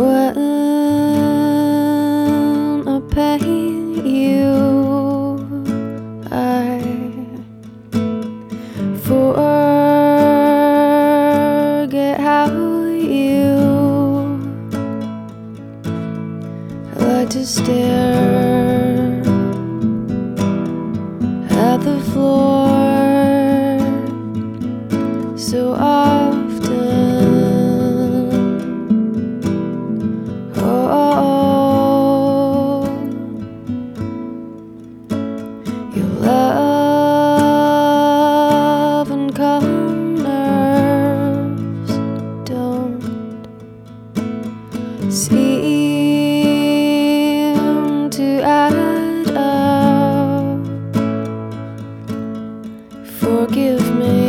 When I paint you, I forget how you like to stare at the floor so often. Your love and calm nerves don't seem to add up. Forgive me,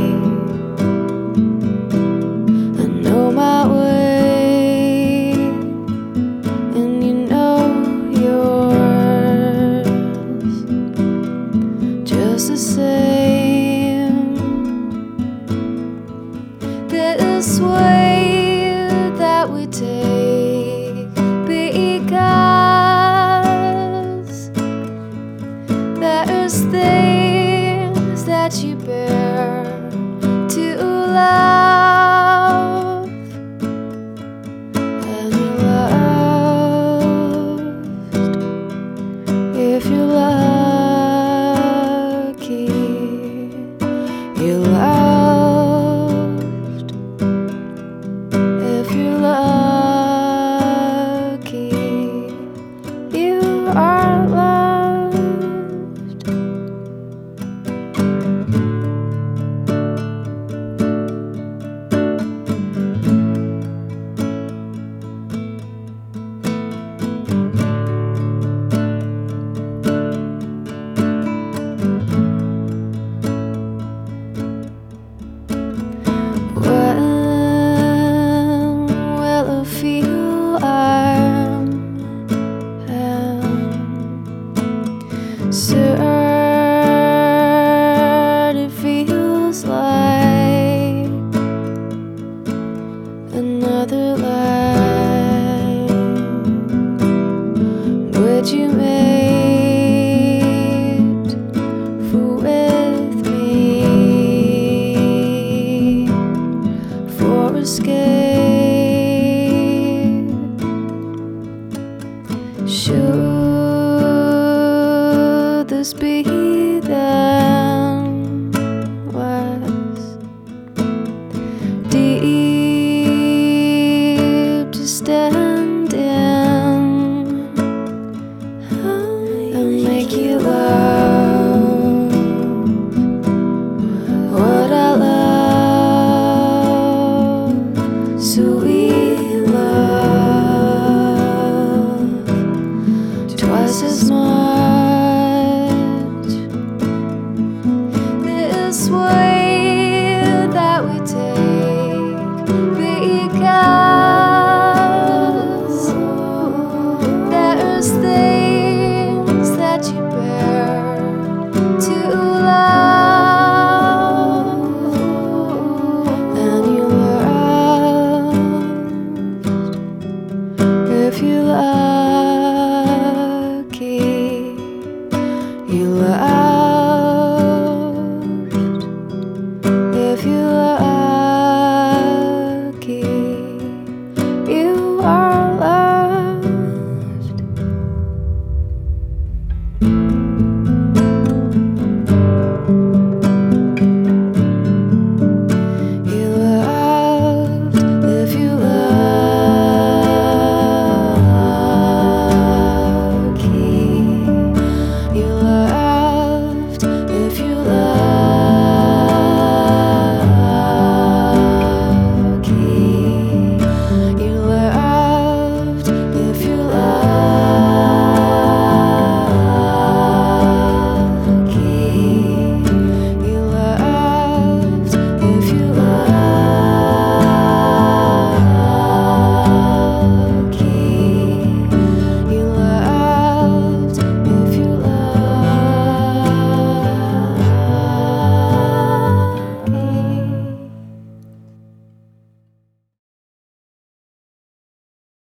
I know my way, and you know yours just the same. This way that we take, because there's things that you bear to love, and you're loved if you're lucky. You're loved if you're lucky. You are loved. When will I feel I'm certain it feels like another line would you made for with me for escape. Should this be then less deep to stay?